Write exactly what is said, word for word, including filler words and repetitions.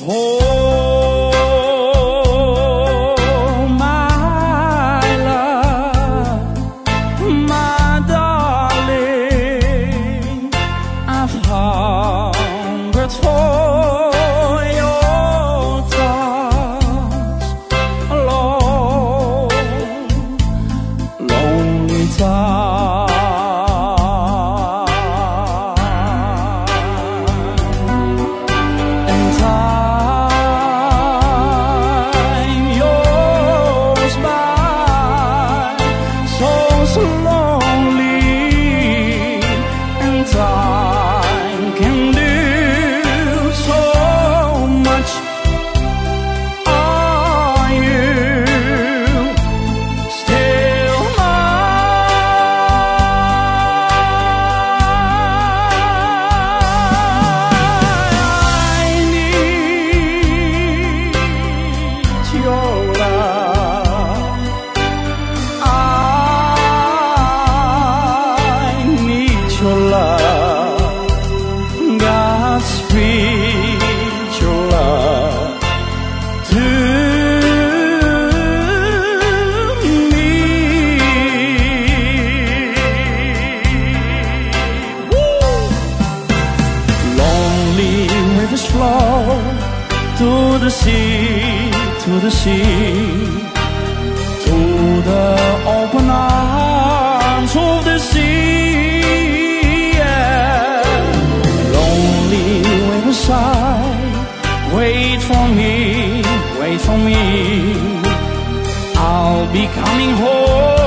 Oh, my love, my darling, I've hungered for your touch a long, lonely time. And time goes by so slowly, and time can do so much. Are you still mine? I need your love. I need your love. God speak your love to me. Woo! Lonely rivers flow to the sea, to the sea, to the open arms of the sea. Yeah. Lonely riverside, wait for me, wait for me. I'll be coming home.